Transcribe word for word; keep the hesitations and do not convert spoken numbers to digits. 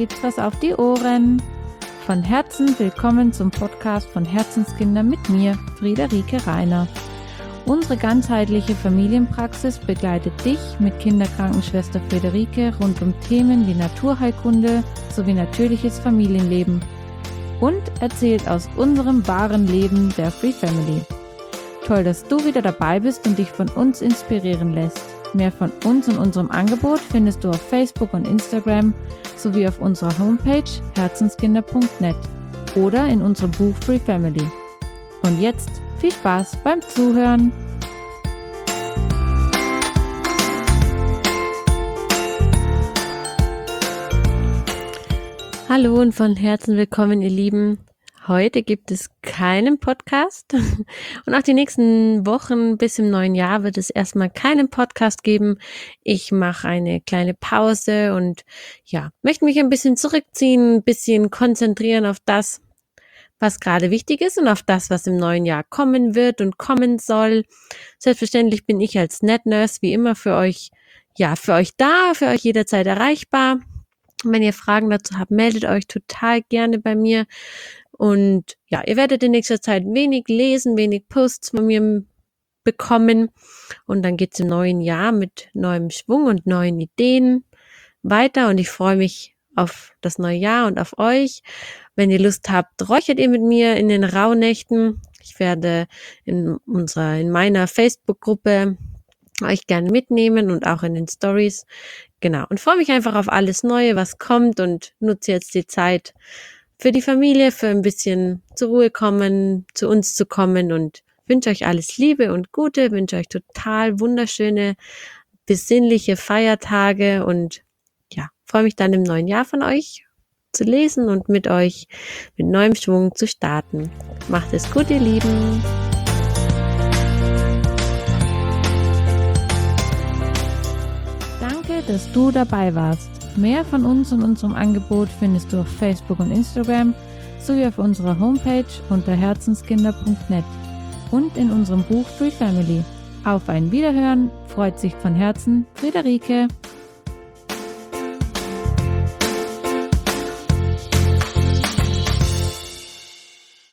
gibt's was auf die Ohren. Von Herzen willkommen zum Podcast von Herzenskinder mit mir, Friederike Reiner. Unsere ganzheitliche Familienpraxis begleitet dich mit Kinderkrankenschwester Friederike rund um Themen wie Naturheilkunde sowie natürliches Familienleben und erzählt aus unserem wahren Leben der Free Family. Toll, dass du wieder dabei bist und dich von uns inspirieren lässt. Mehr von uns und unserem Angebot findest du auf Facebook und Instagram sowie auf unserer Homepage herzenskinder punkt net oder in unserem Buch Free Family. Und jetzt viel Spaß beim Zuhören! Hallo und von Herzen willkommen, ihr Lieben. Heute gibt es keinen Podcast und auch die nächsten Wochen bis im neuen Jahr wird es erstmal keinen Podcast geben. Ich mache eine kleine Pause und ja, möchte mich ein bisschen zurückziehen, ein bisschen konzentrieren auf das, was gerade wichtig ist und auf das, was im neuen Jahr kommen wird und kommen soll. Selbstverständlich bin ich als NetNurse wie immer für euch, ja, für euch da, für euch jederzeit erreichbar. Und wenn ihr Fragen dazu habt, meldet euch total gerne bei mir. Und ja, ihr werdet in nächster Zeit wenig lesen, wenig Posts von mir bekommen. Und dann geht's im neuen Jahr mit neuem Schwung und neuen Ideen weiter. Und ich freue mich auf das neue Jahr und auf euch. Wenn ihr Lust habt, räuchert ihr mit mir in den Rauhnächten. Ich werde in unserer, in meiner Facebook-Gruppe euch gerne mitnehmen und auch in den Stories. Genau. Und freue mich einfach auf alles Neue, was kommt und nutze jetzt die Zeit für die Familie, für ein bisschen zur Ruhe kommen, zu uns zu kommen und wünsche euch alles Liebe und Gute, wünsche euch total wunderschöne, besinnliche Feiertage und ja, freue mich dann im neuen Jahr von euch zu lesen und mit euch mit neuem Schwung zu starten. Macht es gut, ihr Lieben! Danke, dass du dabei warst. Mehr von uns und unserem Angebot findest du auf Facebook und Instagram sowie auf unserer Homepage unter herzenskinder punkt net und in unserem Buch Free Family. Auf ein Wiederhören, freut sich von Herzen Friederike.